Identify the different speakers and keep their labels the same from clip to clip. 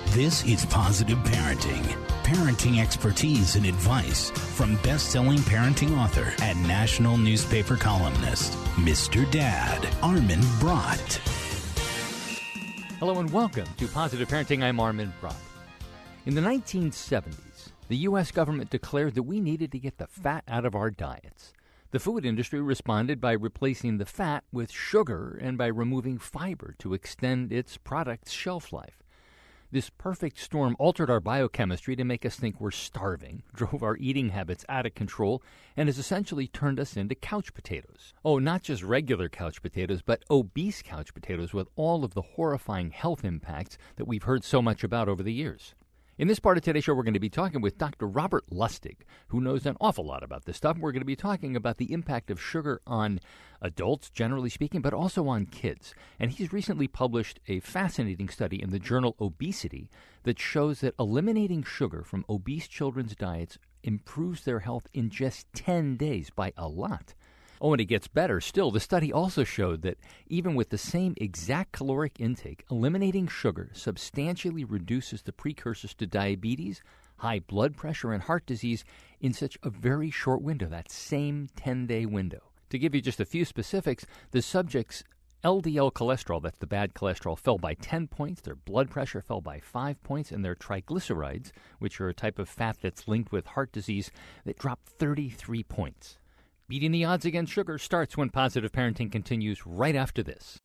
Speaker 1: This is Positive Parenting. Parenting expertise and advice from best-selling parenting author and national newspaper columnist, Mr. Dad, Armin Brott.
Speaker 2: Hello and welcome to Positive Parenting. I'm Armin Brott. In the 1970s, the U.S. government declared that we needed to get the fat out of our diets. The food industry responded by replacing the fat with sugar and by removing fiber to extend its product's shelf life. This perfect storm altered our biochemistry to make us think we're starving, drove our eating habits out of control, and has essentially turned us into couch potatoes. Oh, not just regular couch potatoes, but obese couch potatoes with all of the horrifying health impacts that we've heard so much about over the years. In this part of today's show, we're going to be talking with Dr. Robert Lustig, who knows an awful lot about this stuff. We're going to be talking about the impact of sugar on adults, generally speaking, but also on kids. And he's recently published a fascinating study in the journal Obesity that shows that eliminating sugar from obese children's diets improves their health in just 10 days by a lot. Oh, and it gets better still. The study also showed that even with the same exact caloric intake, eliminating sugar substantially reduces the precursors to diabetes, high blood pressure, and heart disease in such a very short window, that same 10-day window. To give you just a few specifics, the subjects' LDL cholesterol, that's the bad cholesterol, fell by 10 points, their blood pressure fell by 5 points, and their triglycerides, which are a type of fat that's linked with heart disease, that dropped 33 points. Beating the odds against sugar starts when Positive Parenting continues right after this.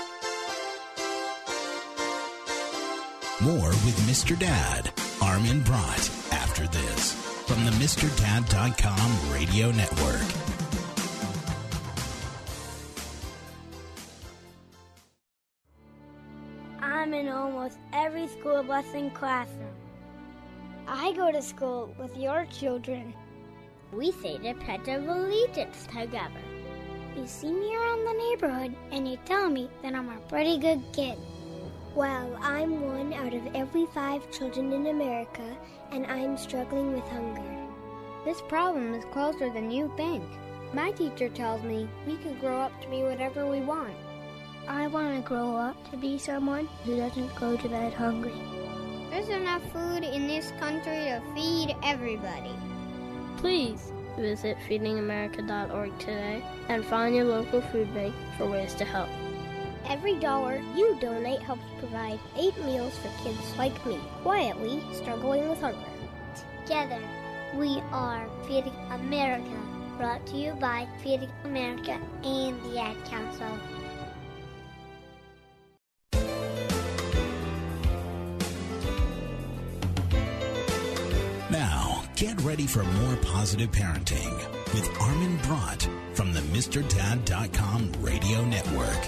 Speaker 1: More with Mr. Dad, Armin Brott, after this, from the MrDad.com radio network.
Speaker 3: I'm in almost every school bus and classroom. I go to school with your children. We say the Pledge of Allegiance together. You see me around the neighborhood, and you tell me that I'm a pretty good kid. Well, I'm one out of every 5 children in America, and I'm struggling with hunger. This problem is closer than you think. My teacher tells me we can grow up to be whatever we want. I want to grow up to be someone who doesn't go to bed hungry. There's enough food in this country to feed everybody. Please visit feedingamerica.org today and find your local food bank for ways to help. Every dollar you donate helps provide 8 meals for kids like me, quietly struggling with hunger. Together, we are Feeding America, brought to you by Feeding America and the Ad Council.
Speaker 1: Now, get ready for more Positive Parenting with Armin Brott from the MrDad.com radio network.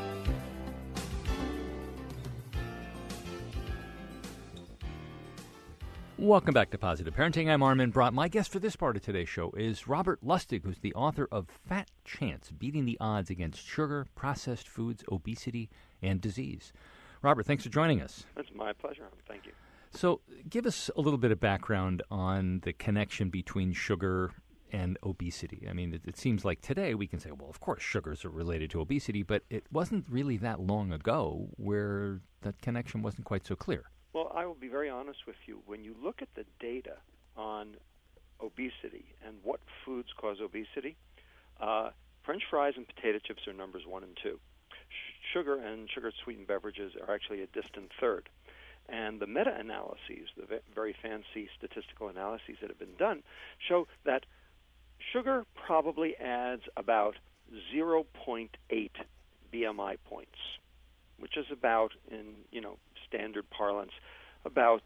Speaker 2: Welcome back to Positive Parenting. I'm Armin Brott. My guest for this part of today's show is Robert Lustig, who's the author of Fat Chance, Beating the Odds Against Sugar, Processed Foods, Obesity, and Disease. Robert, thanks for joining us.
Speaker 4: It's my pleasure. Thank you.
Speaker 2: So give us a little bit of background on the connection between sugar and obesity. I mean, it seems like today we can say, well, of course, sugars are related to obesity, but it wasn't really that long ago where that connection wasn't quite so clear.
Speaker 4: Well, I will be very honest with you. When you look at the data on obesity and what foods cause obesity, French fries and potato chips are numbers 1 and 2. Sugar and sugar-sweetened beverages are actually a distant third. And the meta-analyses, the very fancy statistical analyses that have been done, show that sugar probably adds about 0.8 BMI points, which is about, in standard parlance, about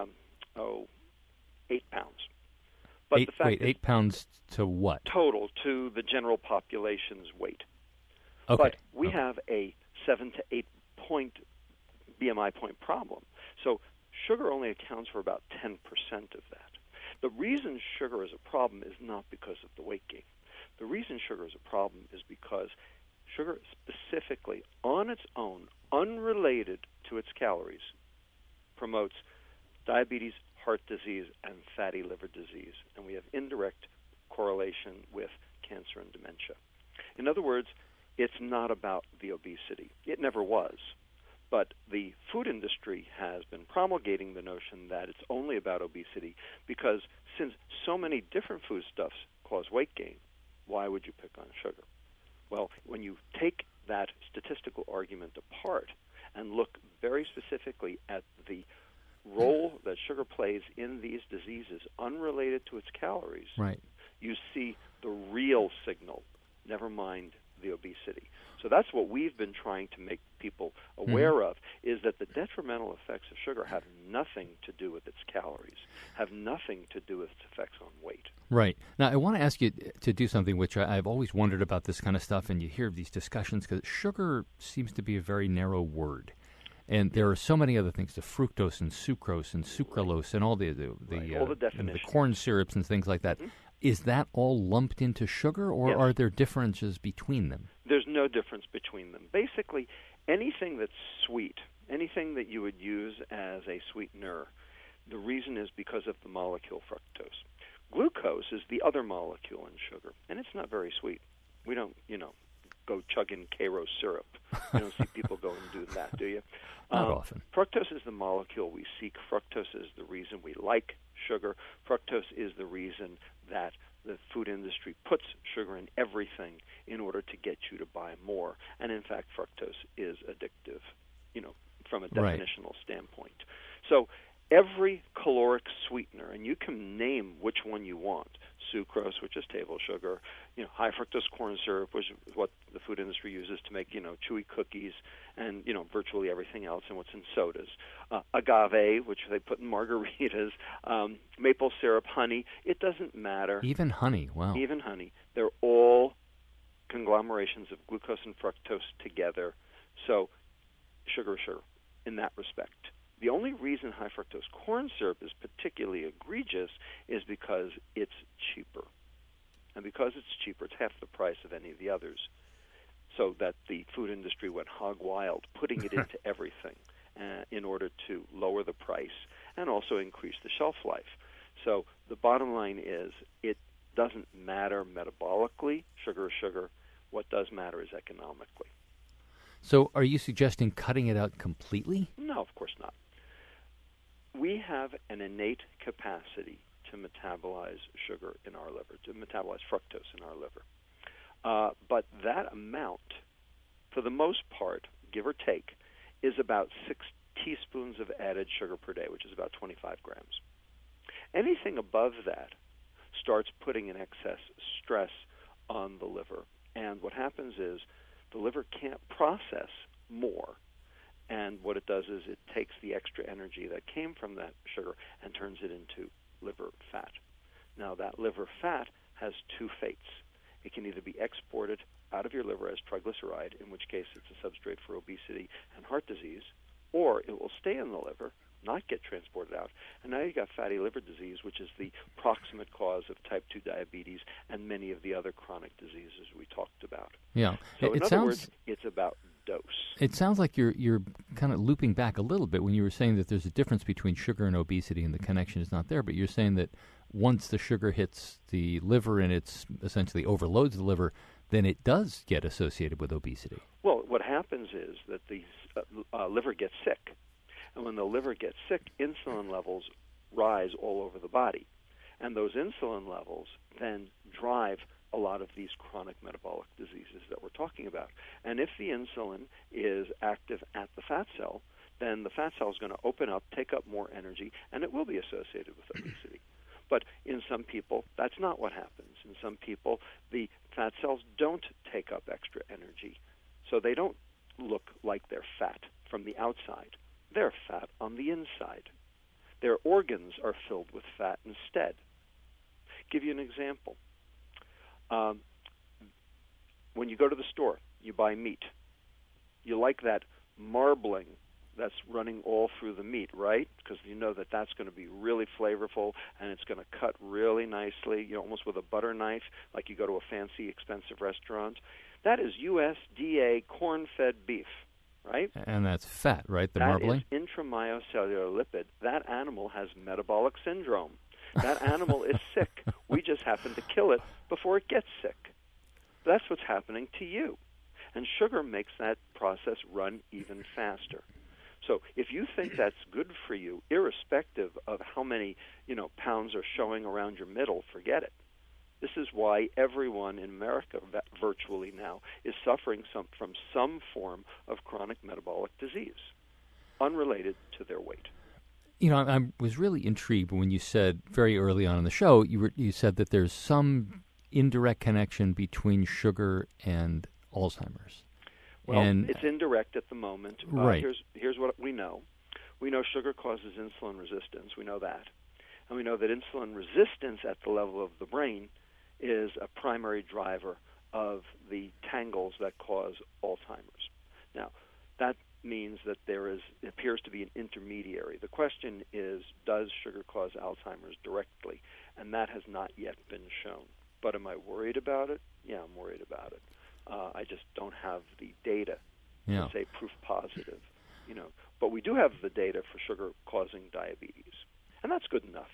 Speaker 4: 8 pounds. But the fact
Speaker 2: 8 pounds to what?
Speaker 4: Total to the general population's weight.
Speaker 2: Okay.
Speaker 4: But we have a 7 to 8 point BMI point problem. So sugar only accounts for about 10% of that. The reason sugar is a problem is not because of the weight gain. The reason sugar is a problem is because sugar specifically, on its own, unrelated to its calories, promotes diabetes, heart disease, and fatty liver disease. And we have indirect correlation with cancer and dementia. In other words, it's not about the obesity. It never was. But the food industry has been promulgating the notion that it's only about obesity because since so many different foodstuffs cause weight gain, why would you pick on sugar? Well, when you take that statistical argument apart and look very specifically at the role that sugar plays in these diseases unrelated to its calories,
Speaker 2: right,
Speaker 4: you see the real signal, never mind the obesity. So that's what we've been trying to make people aware of, is that the detrimental effects of sugar have nothing to do with its calories, have nothing to do with its effects on weight.
Speaker 2: Right. Now, I want to ask you to do something which I've always wondered about this kind of stuff, and you hear these discussions, because sugar seems to be a very narrow word. And there are so many other things, the fructose and sucrose and sucralose and all the
Speaker 4: all the definitions,
Speaker 2: the corn syrups and things like that. Mm-hmm. Is that all lumped into sugar, or are there differences between them?
Speaker 4: There's no difference between them. Basically, anything that's sweet, anything that you would use as a sweetener, the reason is because of the molecule fructose. Glucose is the other molecule in sugar, and it's not very sweet. We don't, go chugging Karo syrup. You don't see people go and do that, do you?
Speaker 2: Not often.
Speaker 4: Fructose is the molecule we seek. Fructose is the reason we like sugar. Fructose is the reason that the food industry puts sugar in everything in order to get you to buy more. And in fact, fructose is addictive, from a definitional standpoint. So every caloric sweetener, and you can name which one you want, sucrose, which is table sugar, high fructose corn syrup, which is what the food industry uses to make, chewy cookies, and, virtually everything else, and what's in sodas. Agave, which they put in margaritas, maple syrup, honey, it doesn't matter.
Speaker 2: Even honey, wow.
Speaker 4: Even honey. They're all conglomerations of glucose and fructose together. So sugar is sugar in that respect. The only reason high fructose corn syrup is particularly egregious is because it's cheaper. And because it's cheaper, it's half the price of any of the others. So that the food industry went hog wild, putting it into everything in order to lower the price and also increase the shelf life. So the bottom line is it doesn't matter metabolically, sugar is sugar. What does matter is economically.
Speaker 2: So are you suggesting cutting it out completely?
Speaker 4: No, of course not. We have an innate capacity to metabolize sugar in our liver, to metabolize fructose in our liver. But that amount, for the most part, give or take, is about 6 teaspoons of added sugar per day, which is about 25 grams. Anything above that starts putting an excess stress on the liver. And what happens is the liver can't process more. And what it does is it takes the extra energy that came from that sugar and turns it into liver fat. Now, that liver fat has 2 fates. It can either be exported out of your liver as triglyceride, in which case it's a substrate for obesity and heart disease, or it will stay in the liver, not get transported out, and now you've got fatty liver disease, which is the proximate cause of type 2 diabetes and many of the other chronic diseases we talked about.
Speaker 2: Yeah.
Speaker 4: So in other words, it's about dose.
Speaker 2: It sounds like you're kind of looping back a little bit when you were saying that there's a difference between sugar and obesity and the connection is not there, but you're saying that once the sugar hits the liver and it's essentially overloads the liver, then it does get associated with obesity.
Speaker 4: Well, what happens is that the liver gets sick. And when the liver gets sick, insulin levels rise all over the body. And those insulin levels then drive a lot of these chronic metabolic diseases that we're talking about. And if the insulin is active at the fat cell, then the fat cell is going to open up, take up more energy, and it will be associated with obesity. But in some people, that's not what happens. In some people, the fat cells don't take up extra energy. So they don't look like they're fat from the outside. They're fat on the inside. Their organs are filled with fat instead. Give you an example. When you go to the store, you buy meat. You like that marbling that's running all through the meat, right? Because you know that that's going to be really flavorful and it's going to cut really nicely, almost with a butter knife, like you go to a fancy, expensive restaurant. That is USDA corn-fed beef, right?
Speaker 2: And that's fat, right, the marbling?
Speaker 4: That is intramyocellular lipid. That animal has metabolic syndrome. That animal is sick. We just happen to kill it before it gets sick. That's what's happening to you. And sugar makes that process run even faster. So if you think that's good for you, irrespective of how many, pounds are showing around your middle, forget it. This is why everyone in America virtually now is suffering from some form of chronic metabolic disease, unrelated to their weight.
Speaker 2: I was really intrigued when you said very early on in the show, you said that there's some indirect connection between sugar and Alzheimer's.
Speaker 4: Well, it's indirect at the moment.
Speaker 2: Right.
Speaker 4: Here's what we know. We know sugar causes insulin resistance. We know that. And we know that insulin resistance at the level of the brain is a primary driver of the tangles that cause Alzheimer's. Now, that means that there appears to be an intermediary. The question is, does sugar cause Alzheimer's directly? And that has not yet been shown. But am I worried about it? Yeah, I'm worried about it. I just don't have the data to say proof positive, But we do have the data for sugar causing diabetes, and that's good enough.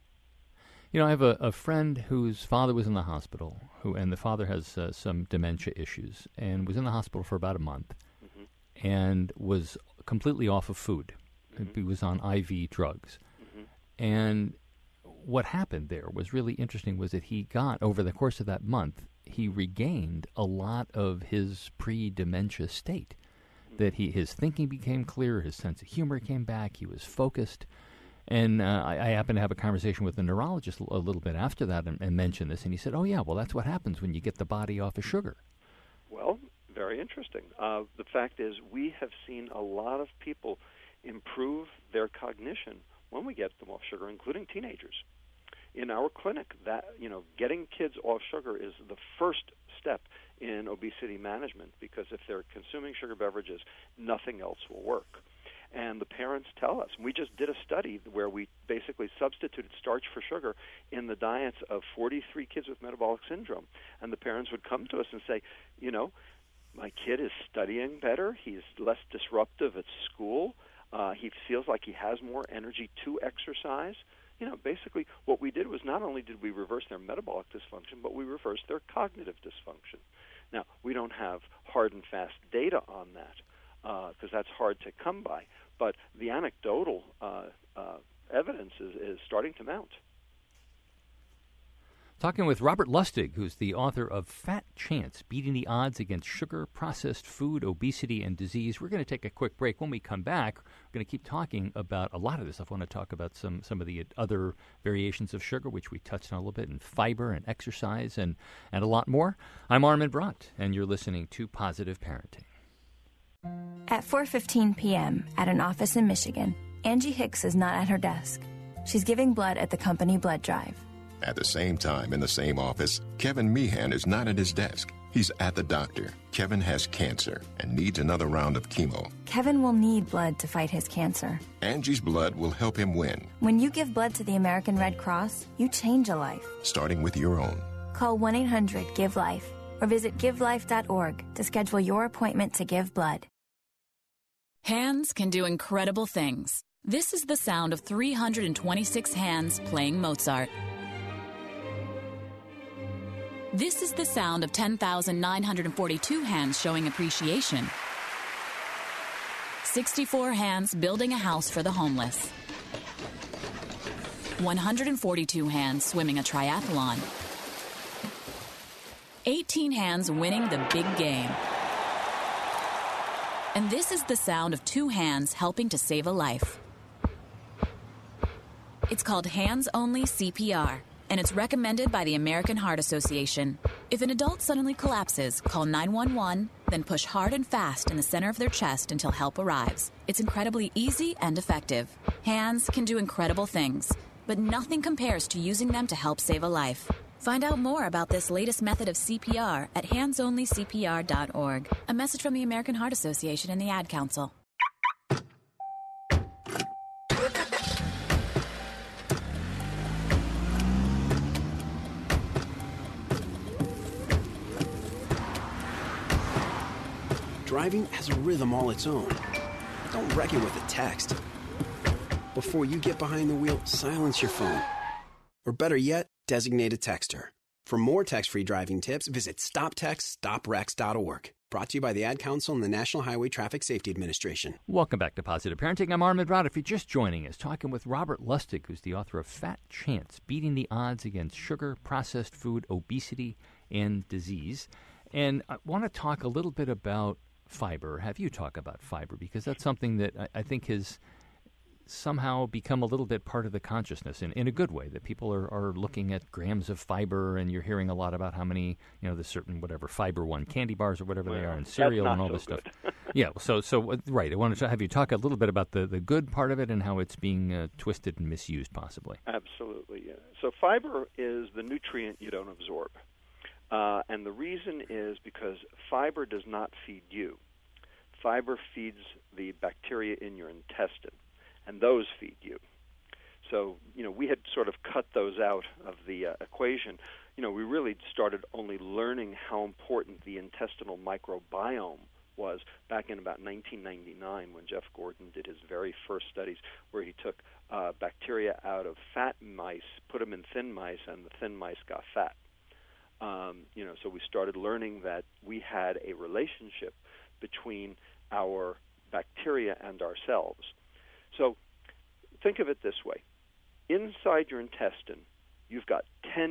Speaker 2: I have a friend whose father was in the hospital, and the father has some dementia issues, and was in the hospital for about a month, and was completely off of food. He was on IV drugs. And what happened there was really interesting was that he got, over the course of that month, he regained a lot of his pre-dementia state. That his thinking became clearer, his sense of humor came back, he was focused. And I happened to have a conversation with a neurologist a little bit after that and mentioned this, and he said, oh, yeah, well, that's what happens when you get the body off of sugar.
Speaker 4: Well, very interesting. The fact is we have seen a lot of people improve their cognition when we get them off sugar, including teenagers. In our clinic, getting kids off sugar is the first step in obesity management, because if they're consuming sugar beverages, nothing else will work. And the parents tell us, we just did a study where we basically substituted starch for sugar in the diets of 43 kids with metabolic syndrome. And the parents would come to us and say, my kid is studying better, he's less disruptive at school, he feels like he has more energy to exercise. Basically what we did was not only did we reverse their metabolic dysfunction, but we reversed their cognitive dysfunction. Now, we don't have hard and fast data on that because that's hard to come by, but the anecdotal evidence is starting to mount.
Speaker 2: Talking with Robert Lustig, who's the author of Fat Chance, Beating the Odds Against Sugar, Processed Food, Obesity, and Disease. We're going to take a quick break. When we come back, we're going to keep talking about a lot of this stuff. I want to talk about some of the other variations of sugar, which we touched on a little bit, and fiber and exercise and a lot more. I'm Armin Brott, and you're listening to Positive Parenting.
Speaker 5: At 4:15 p.m. at an office in Michigan, Angie Hicks is not at her desk. She's giving blood at the company blood drive.
Speaker 6: At the same time, in the same office, Kevin Meehan is not at his desk. He's at the doctor. Kevin has cancer and needs another round of chemo.
Speaker 5: Kevin will need blood to fight his cancer.
Speaker 6: Angie's blood will help him win.
Speaker 5: When you give blood to the American Red Cross, you change a life.
Speaker 6: Starting with your own.
Speaker 5: Call 1-800-GIVE-LIFE or visit givelife.org to schedule your appointment to give blood.
Speaker 7: Hands can do incredible things. This is the sound of 326 hands playing Mozart. This is the sound of 10,942 hands showing appreciation. 64 hands building a house for the homeless. 142 hands swimming a triathlon. 18 hands winning the big game. And this is the sound of 2 hands helping to save a life. It's called Hands-Only CPR, and it's recommended by the American Heart Association. If an adult suddenly collapses, call 911, then push hard and fast in the center of their chest until help arrives. It's incredibly easy and effective. Hands can do incredible things, but nothing compares to using them to help save a life. Find out more about this latest method of CPR at handsonlycpr.org. A message from the American Heart Association and the Ad Council.
Speaker 8: Driving has a rhythm all its own. Don't wreck it with a text. Before you get behind the wheel, silence your phone. Or better yet, designate a texter. For more text-free driving tips, visit stoptextstoprex.org. Brought to you by the Ad Council and the National Highway Traffic Safety Administration.
Speaker 2: Welcome back to Positive Parenting. I'm Armin Brott. If you're just joining us, talking with Robert Lustig, who's the author of Fat Chance, Beating the Odds Against Sugar, Processed Food, Obesity, and Disease. And I want to talk a little bit about fiber, have you talk about fiber, because that's something that I think has somehow become a little bit part of the consciousness in a good way, that people are looking at grams of fiber, and you're hearing a lot about how many, the certain whatever Fiber One candy bars or whatever they are, and cereal and all this stuff. Yeah, so right, I wanted to have you talk a little bit about the good part of it and how it's being twisted and misused possibly.
Speaker 4: Absolutely, yeah. So fiber is the nutrient you don't absorb. And the reason is because fiber does not feed you. Fiber feeds the bacteria in your intestine, and those feed you. So, we had sort of cut those out of the equation. We really started only learning how important the intestinal microbiome was back in about 1999 when Jeff Gordon did his very first studies where he took bacteria out of fat mice, put them in thin mice, and the thin mice got fat. So we started learning that we had a relationship between our bacteria and ourselves. So think of it this way. Inside your intestine, you've got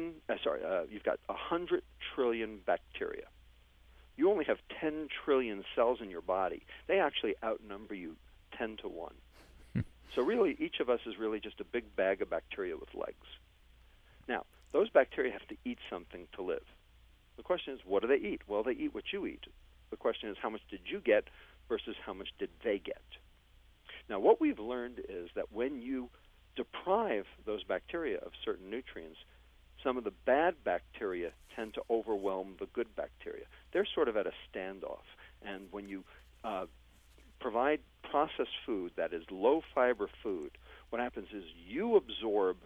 Speaker 4: 100 trillion bacteria. You only have 10 trillion cells in your body. They actually outnumber you 10 to 1. So really, each of us is really just a big bag of bacteria with legs. Now, those bacteria have to eat something to live. The question is, what do they eat? Well, they eat what you eat. The question is, how much did you get versus how much did they get? Now, what we've learned is that when you deprive those bacteria of certain nutrients, some of the bad bacteria tend to overwhelm the good bacteria. They're sort of at a standoff. And when you provide processed food that is low-fiber food, what happens is you absorb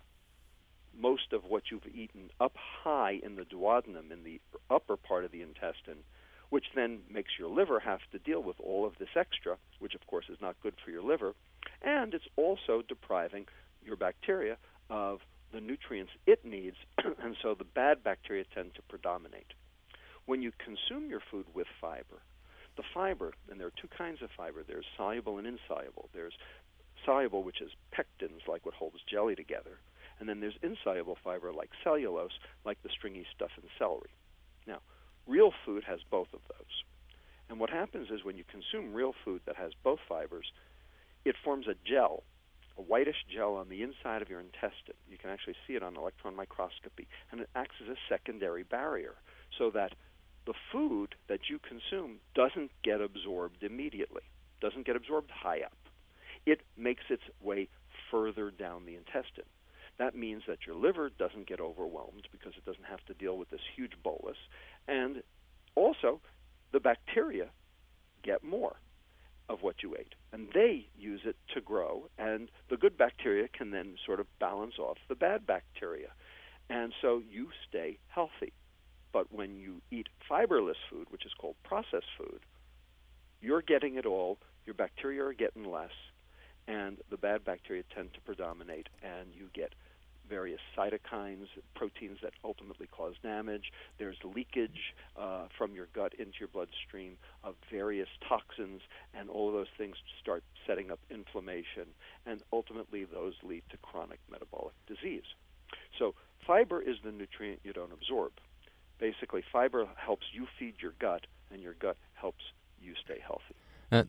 Speaker 4: most of what you've eaten up high in the duodenum, in the upper part of the intestine, which then makes your liver have to deal with all of this extra, which of course is not good for your liver, and it's also depriving your bacteria of the nutrients it needs, and so the bad bacteria tend to predominate. When you consume your food with fiber, the fiber, and there are two kinds of fiber, there's soluble and insoluble. There's soluble, which is pectins, like what holds jelly together, and then there's insoluble fiber like cellulose, like the stringy stuff in celery. Now, real food has both of those. And what happens is when you consume real food that has both fibers, it forms a gel, a whitish gel on the inside of your intestine. You can actually see it on electron microscopy, and it acts as a secondary barrier so that the food that you consume doesn't get absorbed immediately, doesn't get absorbed high up. It makes its way further down the intestine. That means that your liver doesn't get overwhelmed because it doesn't have to deal with this huge bolus. And also, the bacteria get more of what you ate. And they use it to grow, and the good bacteria can then sort of balance off the bad bacteria. And so you stay healthy. But when you eat fiberless food, which is called processed food, you're getting it all, your bacteria are getting less, and the bad bacteria tend to predominate, and you get various cytokines, proteins that ultimately cause damage. There's leakage from your gut into your bloodstream of various toxins, and all of those things start setting up inflammation, and ultimately those lead to chronic metabolic disease. So fiber is the nutrient you don't absorb. Basically, fiber helps you feed your gut, and your gut helps you stay healthy.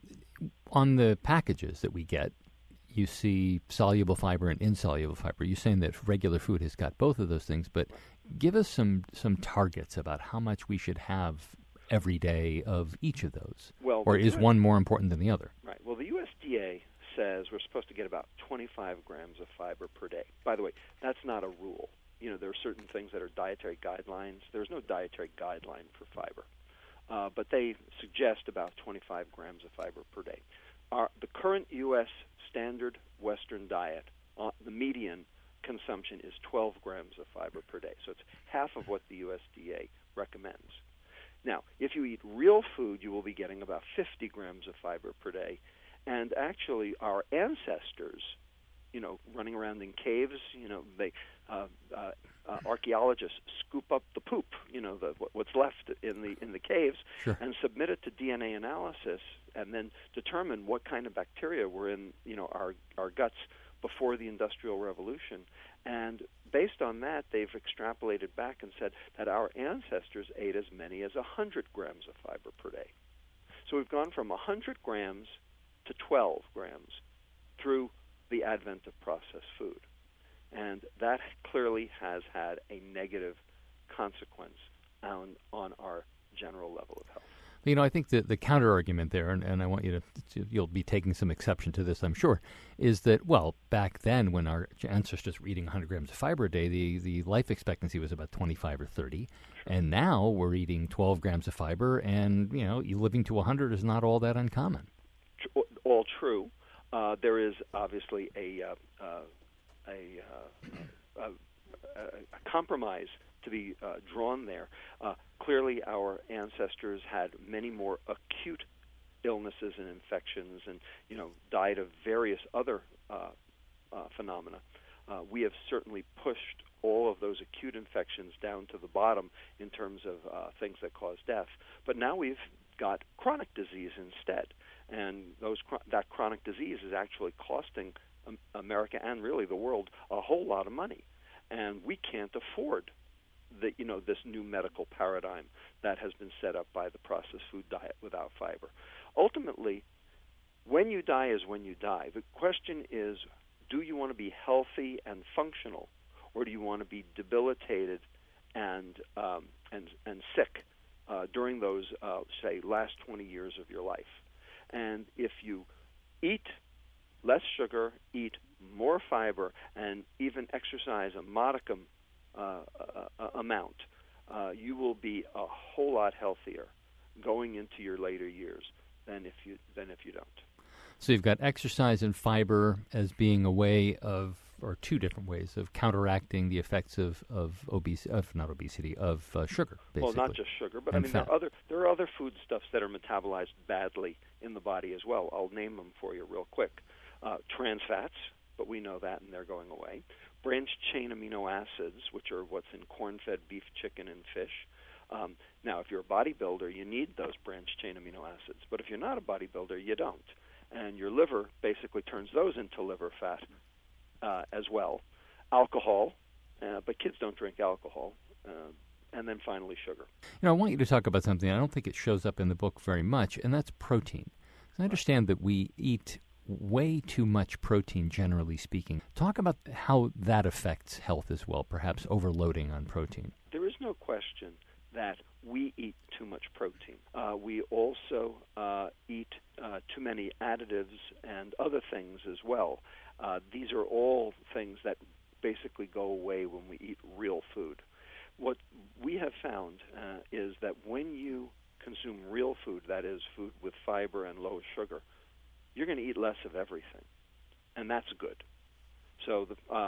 Speaker 2: On the packages that we get, you see soluble fiber and insoluble fiber. You're saying that regular food has got both of those things, but give us some targets about how much we should have every day of each of those.
Speaker 4: Well,
Speaker 2: or is one more important than the other?
Speaker 4: Right. Well, the USDA says we're supposed to get about 25 grams of fiber per day. By the way, that's not a rule. There are certain things that are dietary guidelines. There's no dietary guideline for fiber. But they suggest about 25 grams of fiber per day. The current U.S. standard Western diet, the median consumption is 12 grams of fiber per day. So it's half of what the USDA recommends. Now, if you eat real food, you will be getting about 50 grams of fiber per day. And actually, our ancestors, running around in caves, they archaeologists scoop up the poop, what's left in the caves,
Speaker 2: Sure.
Speaker 4: and submit it to DNA analysis, and then determine what kind of bacteria were in our guts before the Industrial Revolution. And based on that, they've extrapolated back and said that our ancestors ate as many as 100 grams of fiber per day. So we've gone from 100 grams to 12 grams through the advent of processed food. And that clearly has had a negative consequence on our general level of health.
Speaker 2: I think the counter-argument there, and I want you you'll be taking some exception to this, I'm sure, is that, well, back then when our ancestors were eating 100 grams of fiber a day, the life expectancy was about 25 or 30. Sure. And now we're eating 12 grams of fiber, and, living to 100 is not all that uncommon.
Speaker 4: All true. There is obviously a compromise to be drawn there. Clearly, our ancestors had many more acute illnesses and infections, and died of various other phenomena. We have certainly pushed all of those acute infections down to the bottom in terms of things that cause death. But now we've got chronic disease instead, and that chronic disease is actually costing America and really the world a whole lot of money, and we can't afford this new medical paradigm that has been set up by the processed food diet without fiber. Ultimately, when you die is when you die. The question is, do you want to be healthy and functional, or do you want to be debilitated and sick during those, say, last 20 years of your life? And if you eat less sugar, eat more fiber, and even exercise a modicum amount, you will be a whole lot healthier going into your later years than if you don't.
Speaker 2: So you've got exercise and fiber as being a way of, or two different ways of counteracting the effects of sugar. Basically.
Speaker 4: Well, not just sugar, but
Speaker 2: fat.
Speaker 4: there are other foodstuffs that are metabolized badly in the body as well. I'll name them for you real quick. Trans fats, but we know that, and they're going away. Branched-chain amino acids, which are what's in corn-fed beef, chicken, and fish. Now, if you're a bodybuilder, you need those branched-chain amino acids. But if you're not a bodybuilder, you don't. And your liver basically turns those into liver fat as well. Alcohol, but kids don't drink alcohol. And then finally, sugar.
Speaker 2: I want you to talk about something I don't think it shows up in the book very much, and that's protein. I understand that we eat way too much protein, generally speaking. Talk about how that affects health as well, perhaps overloading on protein.
Speaker 4: There is no question that we eat too much protein. We also eat too many additives and other things as well. These are all things that basically go away when we eat real food. What we have found is that when you consume real food, that is food with fiber and low sugar, you're going to eat less of everything, and that's good. So,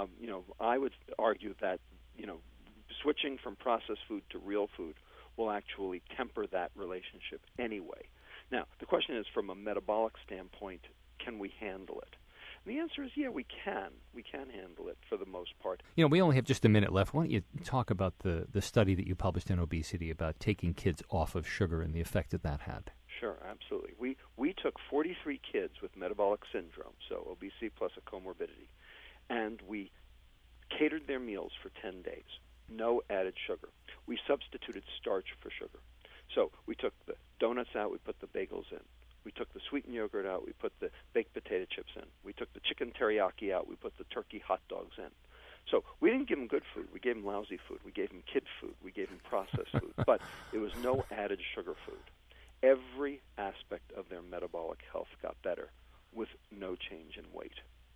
Speaker 4: I would argue that, switching from processed food to real food will actually temper that relationship anyway. Now, the question is, from a metabolic standpoint, can we handle it? And the answer is, yeah, we can. We can handle it for the most part.
Speaker 2: We only have just a minute left. Why don't you talk about the study that you published in Obesity about taking kids off of sugar and the effect that had?
Speaker 4: Sure, absolutely. We took 43 kids with metabolic syndrome, so obesity plus a comorbidity, and we catered their meals for 10 days. No added sugar. We substituted starch for sugar. So we took the donuts out, we put the bagels in. We took the sweetened yogurt out, we put the baked potato chips in. We took the chicken teriyaki out, we put the turkey hot dogs in. So we didn't give them good food. We gave them lousy food. We gave them kid food. We gave them processed food. But it was no added sugar food. Every aspect of their metabolic health got better with no change in weight.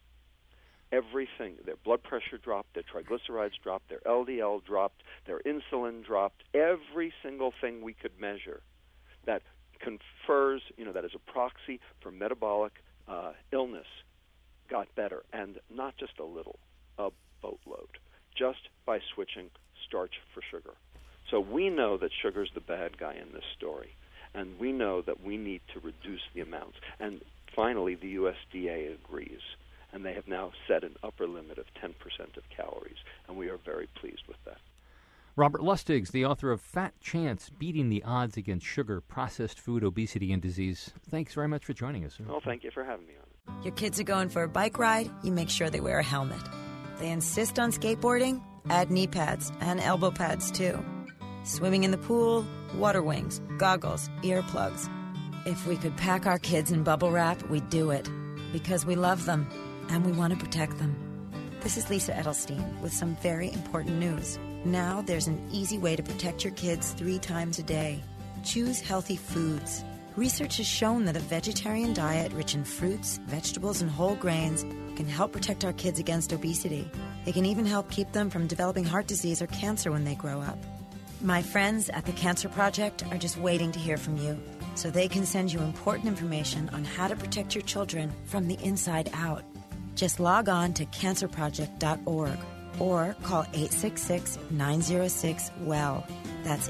Speaker 4: Everything, their blood pressure dropped, their triglycerides dropped, their LDL dropped, their insulin dropped. Every single thing we could measure that confers, that is a proxy for metabolic illness got better, and not just a little, a boatload, just by switching starch for sugar. So we know that sugar's the bad guy in this story, and we know that we need to reduce the amounts. And finally, the USDA agrees. and they have now set an upper limit of 10% of calories, and we are very pleased with that.
Speaker 2: Robert Lustig, the author of Fat Chance, Beating the Odds Against Sugar, Processed Food, Obesity, and Disease. Thanks very much for joining us, sir.
Speaker 4: Well, thank you for having me on.
Speaker 9: Your kids are going for a bike ride, you make sure they wear a helmet. They insist on skateboarding, add knee pads and elbow pads too. Swimming in the pool, water wings, goggles, earplugs. If we could pack our kids in bubble wrap, we'd do it. Because we love them and we want to protect them. This is Lisa Edelstein with some very important news. Now there's an easy way to protect your kids 3 times a day. Choose healthy foods. Research has shown that a vegetarian diet rich in fruits, vegetables, and whole grains can help protect our kids against obesity. It can even help keep them from developing heart disease or cancer when they grow up. My friends at the Cancer Project are just waiting to hear from you, so they can send you important information on how to protect your children from the inside out. Just log on to cancerproject.org or call 866-906-WELL. That's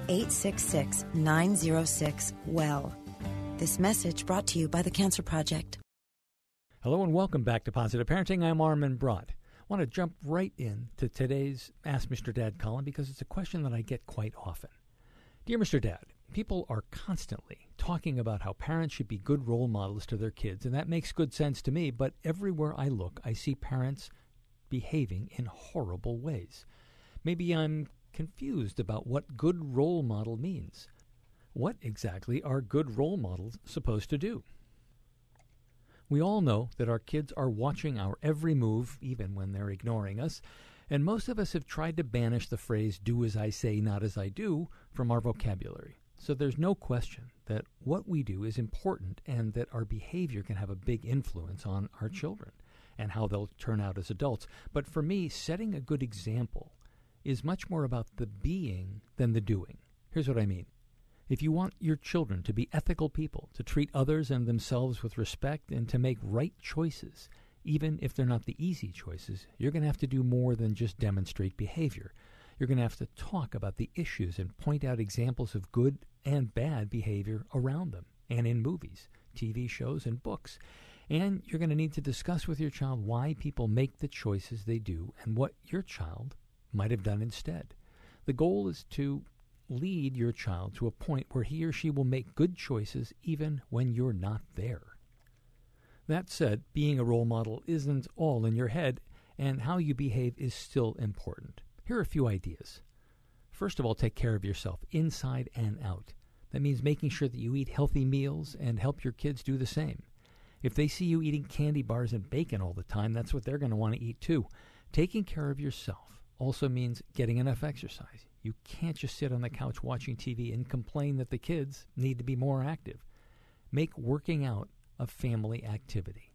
Speaker 9: 866-906-WELL. This message brought to you by the Cancer Project.
Speaker 2: Hello and welcome back to Positive Parenting. I'm Armin Brott. I want to jump right into today's Ask Mr. Dad column because it's a question that I get quite often. Dear Mr. Dad, people are constantly talking about how parents should be good role models to their kids, and that makes good sense to me, but everywhere I look, I see parents behaving in horrible ways. Maybe I'm confused about what good role model means. What exactly are good role models supposed to do? We all know that our kids are watching our every move, even when they're ignoring us, and most of us have tried to banish the phrase, do as I say, not as I do, from our vocabulary. So there's no question that what we do is important and that our behavior can have a big influence on our children and how they'll turn out as adults. But for me, setting a good example is much more about the being than the doing. Here's what I mean. If you want your children to be ethical people, to treat others and themselves with respect, and to make right choices, even if they're not the easy choices, you're going to have to do more than just demonstrate behavior. You're going to have to talk about the issues and point out examples of good and bad behavior around them, and in movies, TV shows, and books. And you're going to need to discuss with your child why people make the choices they do and what your child might have done instead. The goal is to lead your child to a point where he or she will make good choices even when you're not there. That said, being a role model isn't all in your head, and how you behave is still important. Here are a few ideas. First of all, take care of yourself, inside and out. That means making sure that you eat healthy meals and help your kids do the same. If they see you eating candy bars and bacon all the time, that's what they're going to want to eat too. Taking care of yourself also means getting enough exercise. You can't just sit on the couch watching TV and complain that the kids need to be more active. Make working out a family activity.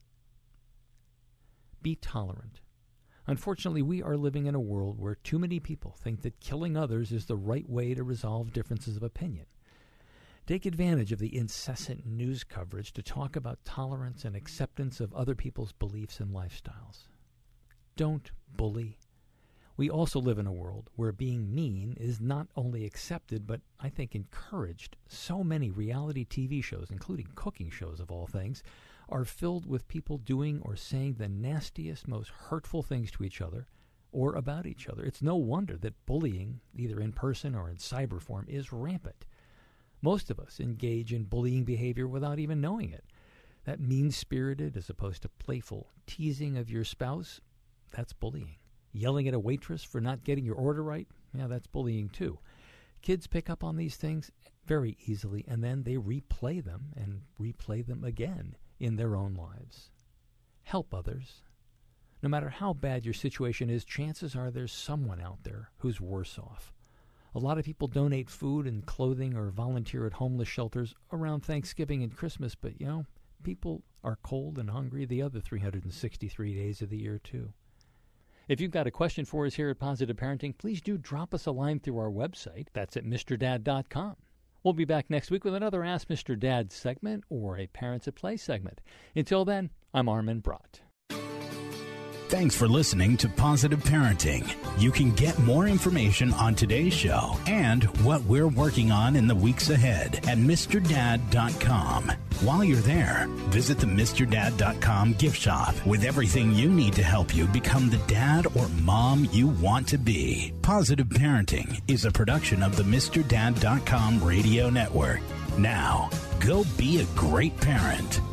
Speaker 2: Be tolerant. Unfortunately, we are living in a world where too many people think that killing others is the right way to resolve differences of opinion. Take advantage of the incessant news coverage to talk about tolerance and acceptance of other people's beliefs and lifestyles. Don't bully. We also live in a world where being mean is not only accepted, but I think encouraged. So many reality TV shows, including cooking shows of all things, are filled with people doing or saying the nastiest, most hurtful things to each other or about each other. It's no wonder that bullying, either in person or in cyber form, is rampant. Most of us engage in bullying behavior without even knowing it. That mean-spirited as opposed to playful teasing of your spouse, that's bullying. Yelling at a waitress for not getting your order right, yeah, that's bullying too. Kids pick up on these things very easily, and then they replay them and replay them again in their own lives. Help others. No matter how bad your situation is, chances are there's someone out there who's worse off. A lot of people donate food and clothing or volunteer at homeless shelters around Thanksgiving and Christmas, but, people are cold and hungry the other 363 days of the year, too. If you've got a question for us here at Positive Parenting, please do drop us a line through our website. That's at MrDad.com. We'll be back next week with another Ask Mr. Dad segment or a Parents at Play segment. Until then, I'm Armin Brott.
Speaker 1: Thanks for listening to Positive Parenting. You can get more information on today's show and what we're working on in the weeks ahead at MrDad.com. While you're there, visit the MrDad.com gift shop with everything you need to help you become the dad or mom you want to be. Positive Parenting is a production of the MrDad.com radio network. Now, go be a great parent.